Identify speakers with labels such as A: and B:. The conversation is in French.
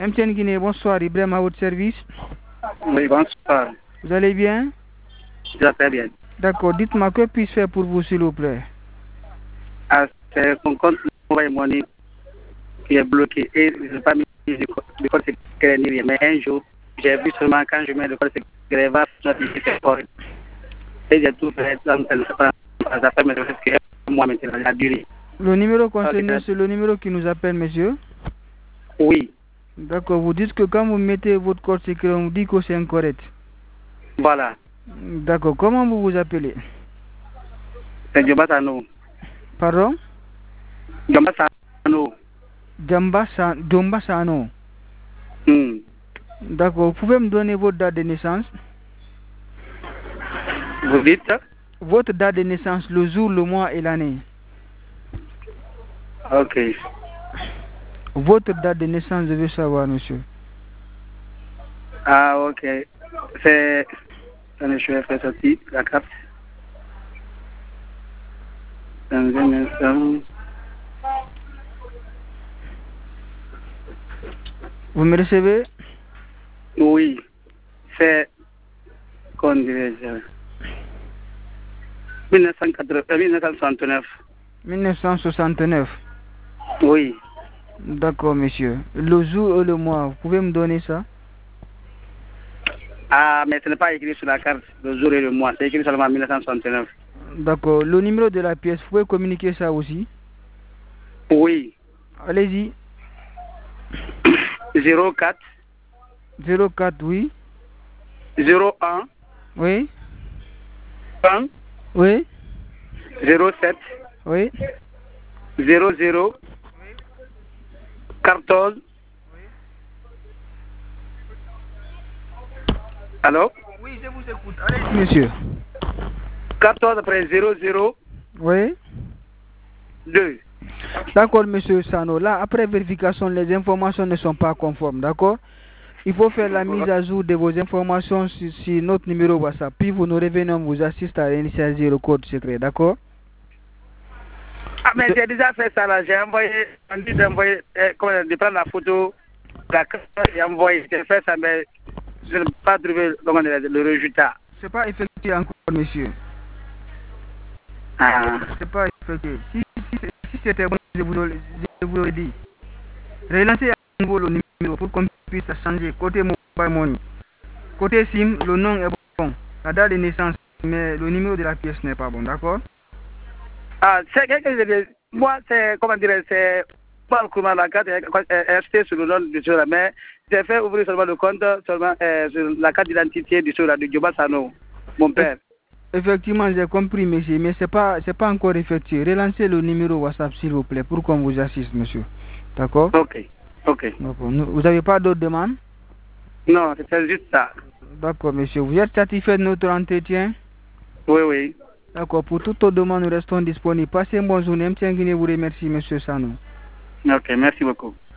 A: MTN Guinée, bonsoir. Ibrahim à votre service.
B: Oui, bonsoir.
A: Vous allez bien?
B: Je vais très bien.
A: D'accord. Dites-moi, que puis-je faire pour vous, s'il vous plaît?
B: Ah, c'est mon compte Mobile Money qui est bloqué et je n'ai pas mis de code secret ni rien. Mais un jour, j'ai vu seulement quand je mets le code secret, va notifier ce code. Et j'ai tout fait, ça fait mais c'est que moi maintenant, la durée.
A: Le numéro concerné, c'est le numéro qui nous appelle, monsieur?
B: Oui.
A: D'accord. Vous dites que quand vous mettez votre code secret, on vous dit que c'est incorrect.
B: Voilà.
A: D'accord. Comment vous vous appelez?
B: C'est Djomba Sano.
A: Pardon?
B: Djomba Sano.
A: Djomba Sano. D'accord. Vous pouvez me donner votre date de naissance?
B: Vous dites?
A: Votre date de naissance, le jour, le mois et l'année.
B: Ok.
A: Votre date de naissance, je veux savoir, monsieur.
B: Ah, ok. C'est... Je vais faire sortir la carte.
A: Vous me recevez?
B: Oui. C'est... Comment dirais-je? 1969.
A: 1969.
B: Oui.
A: D'accord, monsieur. Le jour et le mois, vous pouvez me donner ça?
B: Ah, mais ce n'est pas écrit sur la carte le jour et le mois. C'est écrit seulement 1969.
A: D'accord. Le numéro de la pièce, vous pouvez communiquer ça aussi?
B: Oui.
A: Allez-y.
B: 04.
A: 04, oui.
B: 01.
A: Oui.
B: 1.
A: Oui.
B: 07.
A: Oui.
B: 00. 14. Allô?
A: Oui, je vous écoute. Allez-y, monsieur.
B: 14 après 00.
A: Oui.
B: 2.
A: D'accord, monsieur Sano. Là, après vérification, les informations ne sont pas conformes, d'accord? Il faut faire la mise à jour de vos informations sur notre numéro WhatsApp. Puis vous nous revenez, on vous assiste à initialiser le code secret, d'accord?
B: Ah, mais j'ai déjà fait ça là. J'ai envoyé, on dit d'envoyer, de prendre la photo, la carte et envoyer. J'ai fait ça, mais je n'ai pas trouvé le résultat.
A: C'est pas effectué encore, monsieur.
B: Ah.
A: C'est pas effectué. Si c'était bon, je vous l'aurais dit. Relancez à nouveau le numéro pour qu'on puisse changer. Côté mobile money. Côté SIM, le nom est bon. La date de naissance, mais le numéro de la pièce n'est pas bon, d'accord?
B: Ah, c'est quelque chose de... Moi, c'est, comment dire, c'est pas comment la carte est achetée sur le nom du jour, mais j'ai fait ouvrir seulement le compte seulement sur la carte d'identité du jour de Djomba Sano, mon père.
A: Effectivement, j'ai compris, monsieur, mais c'est pas encore effectué. Relancez le numéro WhatsApp, s'il vous plaît, pour qu'on vous assiste, monsieur. D'accord?
B: Ok, ok.
A: Vous n'avez pas d'autres demandes?
B: Non, c'est juste ça.
A: D'accord, monsieur. Vous êtes satisfait de notre entretien?
B: Oui, oui.
A: D'accord. Pour toutes les demandes, nous restons disponibles. Passez une bonne journée. MTN Guinée vous remercie, monsieur Sano.
B: Ok, merci beaucoup.